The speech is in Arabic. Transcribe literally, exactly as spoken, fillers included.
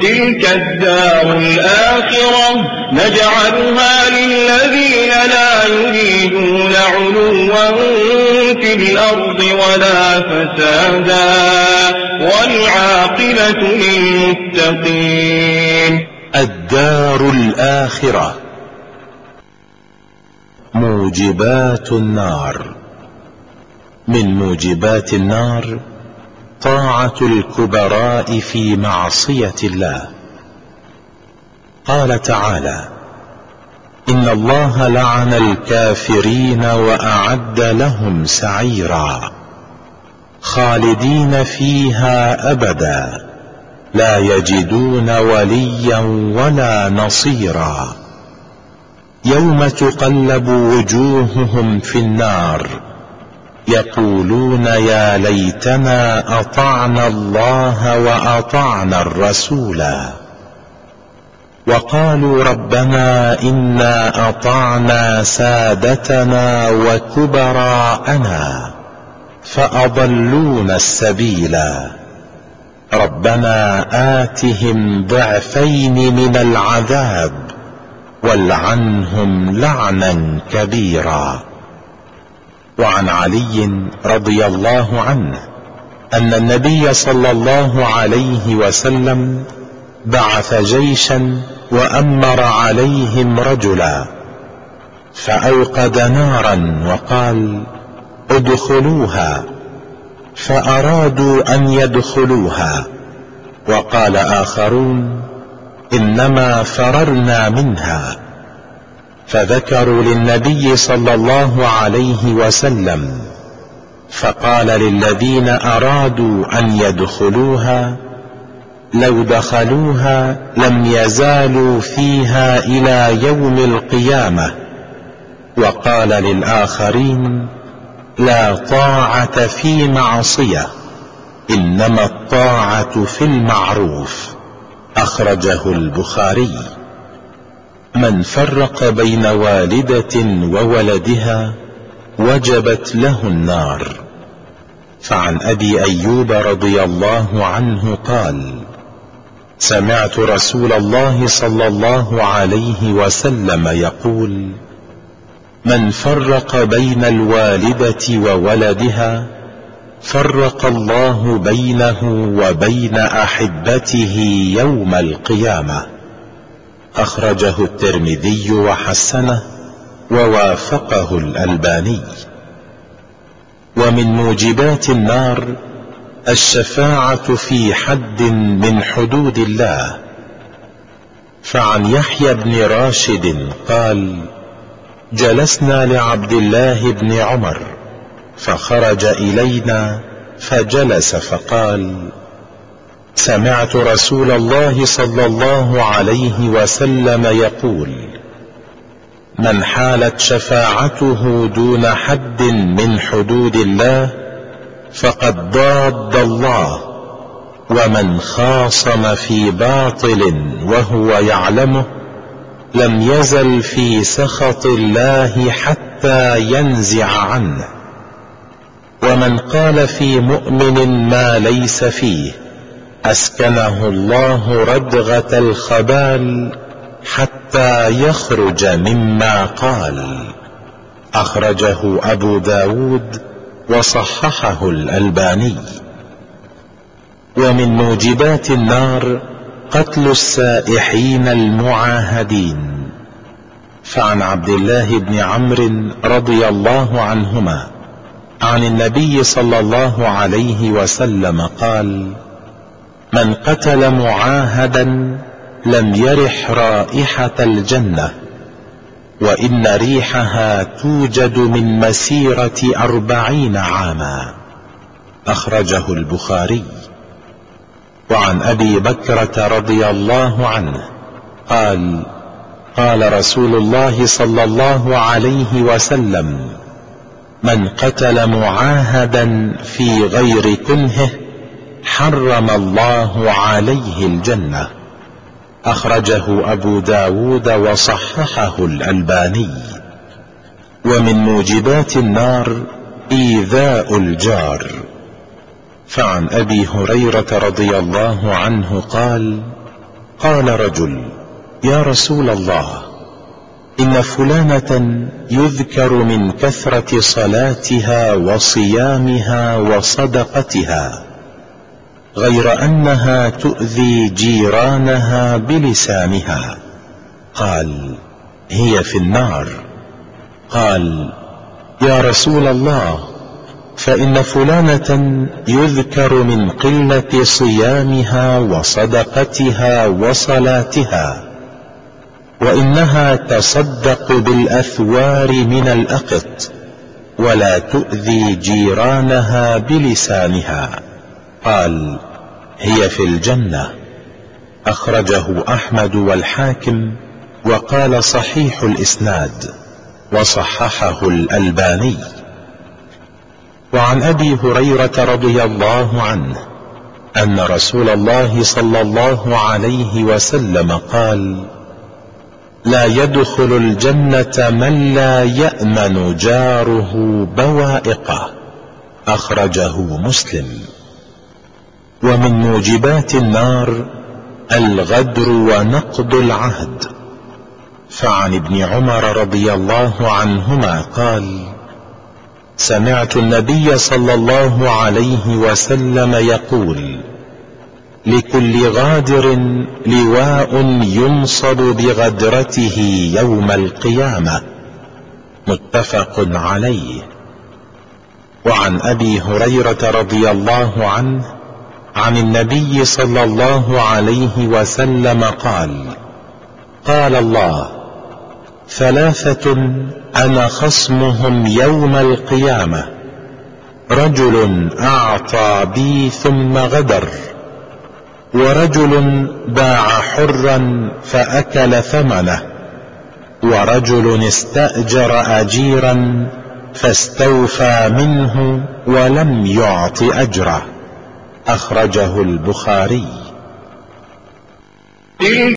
تلك الدار الآخرة نجعلها للذين لا يريدون علوا في الأرض ولا فسادا والعاقبة للمتقين. الدار الآخرة. موجبات النار. من موجبات النار طاعة الكبراء في معصية الله. قال تعالى: إن الله لعن الكافرين وأعد لهم سعيرا خالدين فيها أبدا لا يجدون وليا ولا نصيرا يوم تقلب وجوههم في النار يقولون يا ليتنا أطعنا الله وأطعنا الرسولا وقالوا ربنا إنا أطعنا سادتنا وكبراءنا فأضلونا السبيلا ربنا آتهم ضعفين من العذاب والعنهم لعنا كبيرا. وعن علي رضي الله عنه أن النبي صلى الله عليه وسلم بعث جيشا وأمر عليهم رجلا فأوقد نارا وقال: ادخلوها، فأرادوا أن يدخلوها وقال آخرون: إنما فررنا منها، فذكروا للنبي صلى الله عليه وسلم فقال للذين أرادوا أن يدخلوها: لو دخلوها لم يزالوا فيها إلى يوم القيامة. وقال للآخرين: لا طاعة في معصية، إنما الطاعة في المعروف. أخرجه البخاري. من فرق بين والدة وولدها وجبت له النار. فعن أبي أيوب رضي الله عنه قال: سمعت رسول الله صلى الله عليه وسلم يقول: من فرق بين الوالدة وولدها فرق الله بينه وبين أحبته يوم القيامة. أخرجه الترمذي وحسنه ووافقه الألباني. ومن موجبات النار الشفاعة في حد من حدود الله. فعن يحيى بن راشد قال: جلسنا لعبد الله بن عمر فخرج إلينا فجلس فقال: سمعت رسول الله صلى الله عليه وسلم يقول: من حالت شفاعته دون حد من حدود الله فقد ضاد الله، ومن خاصم في باطل وهو يعلمه لم يزل في سخط الله حتى ينزع عنه، ومن قال في مؤمن ما ليس فيه أسكنه الله ردغة الخبال حتى يخرج مما قال. أخرجه أبو داود وصححه الألباني. ومن موجبات النار قتل السائحين المعاهدين. فعن عبد الله بن عمرو رضي الله عنهما عن النبي صلى الله عليه وسلم قال: من قتل معاهدا لم يرح رائحة الجنة، وإن ريحها توجد من مسيرة أربعين عاما. أخرجه البخاري. وعن أبي بكرة رضي الله عنه قال: قال رسول الله صلى الله عليه وسلم: من قتل معاهدا في غير كنهه حرم الله عليه الجنة. أخرجه أبو داود وصححه الألباني. ومن موجبات النار إيذاء قال رجل: يا رسول الله، إن فلانة يذكر من كثرة صلاتها وصيامها وصدقتها، غير أنها تؤذي جيرانها بلسانها. قال: هي في النار. قال: يا رسول الله، فإن فلانة يذكر من قلة صيامها وصدقتها وصلاتها، وإنها تصدق بالأثوار من الأقط، ولا تؤذي جيرانها بلسانها. قال: هي في الجنة. أخرجه أحمد والحاكم، وقال صحيح الإسناد، وصححه الألباني. وعن أبي هريرة رضي الله عنه أن رسول الله صلى الله عليه وسلم قال: لا يدخل الجنة من لا يأمن جاره بوائقه. أخرجه مسلم. ومن موجبات النار الغدر ونقض العهد. فعن ابن عمر رضي الله عنهما قال: سمعت النبي صلى الله عليه وسلم يقول: لكل غادر لواء ينصب بغدرته يوم القيامة. متفق عليه. وعن أبي هريرة رضي الله عنه عن النبي صلى الله عليه وسلم قال: قال الله: ثلاثة أنا خصمهم يوم القيامة: رجل أعطى بي ثم غدر، ورجل باع حرا فأكل ثمنه، ورجل استأجر أجيرا فاستوفى منه ولم يعط أجره. أخرجه البخاري.